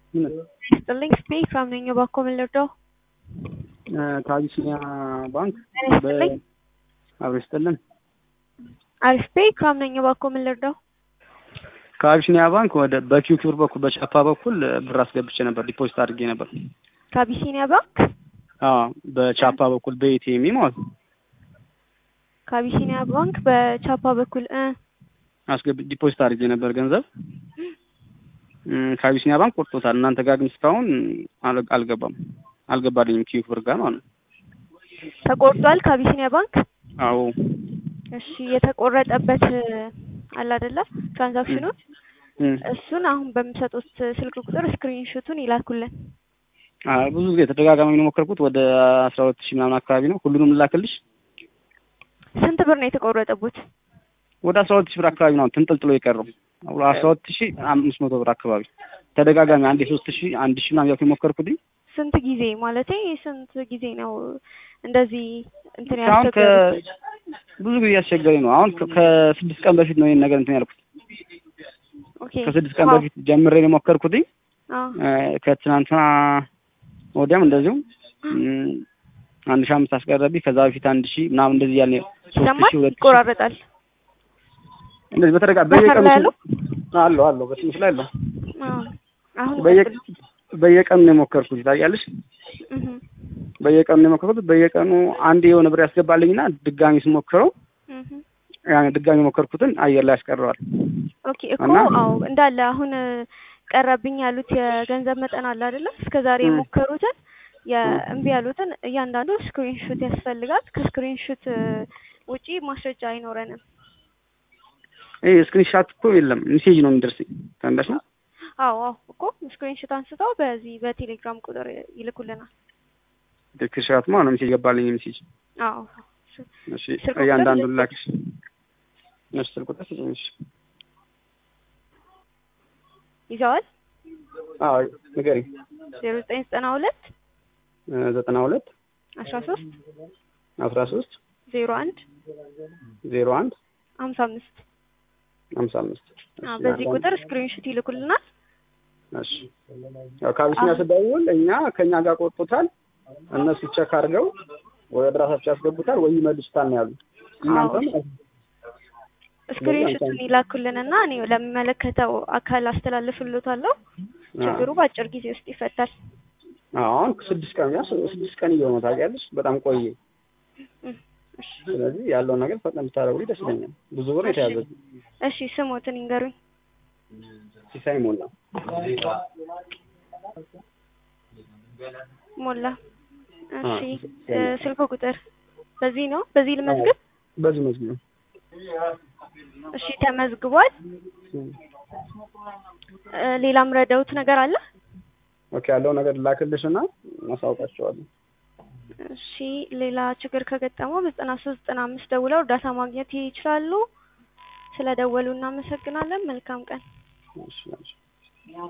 Sterling speak from Ningebakom Leto. ከአቢሲኒያ ባንክ Sterling. አብረስተልን I speak from Ningebakom Leto. ከአቢሲኒያ ባንክ ወደ በኪውኪር በኩል በቻፓ በኩል ብር አስገብቼ ነበር፣ ዲፖዚት አድርጌ ነበር። ከአቢሲኒያ ባንክ? አዎ፣ በቻፓ በኩል በኤቲኤም ማለት ነው። ከአቢሲኒያ ባንክ በቻፓ በኩል ዲፖዚት አድርጌ ነበር ገንዘብ። ከአቢሲኒያ ባንክ ቆርጦታል። እናንተ ጋር ግን እስካሁን አልገባልኝም ኪውኪር ጋር ማለት ነው። ተቆርጧል ከአቢሲኒያ ባንክ? አዎ። እሺ፣ የተቆረጠበት አለ አይደለ? ትራንዛክሽኑን እሱን አሁን በሚሰጡት ስልክ ቁጥር ስክሪንሾቱን ይላኩልን። ብዙ ጊዜ ተደጋጋሚ ነው ሞከርኩት። ወደ 12000 ምናምን አካባቢ ነው። ሁሉንም ላክልሽ። ስንት ብር ነው የተቆረጠበት? ወደ 12000 ብር አካባቢ ነው ተንጠልጥሎ የቀረው። 12500 ብር አካባቢ ተደጋጋሚ አንዴ 3000 1000 ምናምን ያልኩ ሞከርኩት። ስንት ጊዜ ማለቴ ስንት ጊዜ ነው እንደዚህ እንትን ያስቸገረኝ? ብዙ ጊዜ ያስቸገረኝ ነው። አሁን ከ6 ቀን በፊት ነው ይሄን ነገር እንትን ያልኩት። ኦኬ፣ ከ6 ቀን በፊት ጀምሬ ነው ሞከርኩት። ከትናንትና ወዲያም እንደዚሁ 1500 አስቀረብኝ። ከዛ በፊት 1000 ምናምን እንደዚህ ያለ 3000 ይቆራረጣል። እንደዚህ በየቀኑ አለው በስምሽ ላይ አለው። አሁን በየቀኑ ነው የሞከርኩት። ታያለሽ፣ በየቀኑ ነው የሞከርኩት። በየቀኑ አንድ የሆነ ብር ያስገባልኝና ድጋሚ ስሞክረው ድጋሚ ሞከርኩትን አየር ላይ ያስቀረዋል። ኦኬ እኮ አዎ፣ እንዳለ አሁን ቀረብኝ ያሉት የገንዘብ መጠን አለ አይደለ? እስከዛሬ የሞከሩትን የእምቢ ያሉትን እያንዳንዱ ስክሪንሾት ያስፈልጋል። ከስክሪንሾት ውጪ ማስረጃ አይኖረንም። ስክሪንሾት እኮ የለም፣ ሜሴጅ ነው የሚደርሰኝ። ታንዳሽ ነው። አዎ እኮ ስክሪንሾት አንስተው በዚህ በቴሌግራም ቁጥር ይልኩልናል። ስክሪንሾት ማለት ሜሴጅ ገባልኝ ሜሴጅ። አዎ እሺ፣ እያንዳንዱ ላክሽ። እሺ፣ ስልክ ቁጥር ስጪኝ። ይዘዋል? አዎ፣ ንገሪኝ። 0992 92 13 01 55 በዚህ ቁጥር ስክሪንሾት ይልኩልናል። እሺ፣ ያው ከአቢሲኒያ ስደውል ከኛ ጋር ቆርጦታል፣ እነሱ ቼክ አድርገው ወደ ራሳቸው ያስገቡታል ወይ ይመልሱታል ነው ያሉት። እናንተም ስክሪንሾቱን ይላኩልንና እኔ ለሚመለከተው አካል አስተላልፍልዎታለሁ። ችግሩ በአጭር ጊዜ ውስጥ ይፈታል። አሁን 6 ቀን እየሆነው ታውቂያለሽ፣ በጣም ቆየ። ስለዚህ ያለውን ነገር ፈጥነን ብታደርጉልኝ ደስ ይለኛል። ብዙ ብር የተያዘው። እሺ፣ ስሞትን ይንገሩኝ። ሲሳይ ሞላ። እሺ፣ ስልክ ቁጥር በዚህ ነው? በዚህ ልመዝግብ? በዚህ መዝግብ። እሺ፣ ተመዝግቧል። ሌላም ረዳውት ነገር አለ? ኦኬ፣ ያለው ነገር ላክልሽና ማሳውቃቸዋለሁ። እሺ፣ ሌላ ችግር ከገጠመው 9395 ደውለው እርዳታ ማግኘት ይችላሉ። ስለደወሉ እናመሰግናለን። መልካም ቀን። እሺ።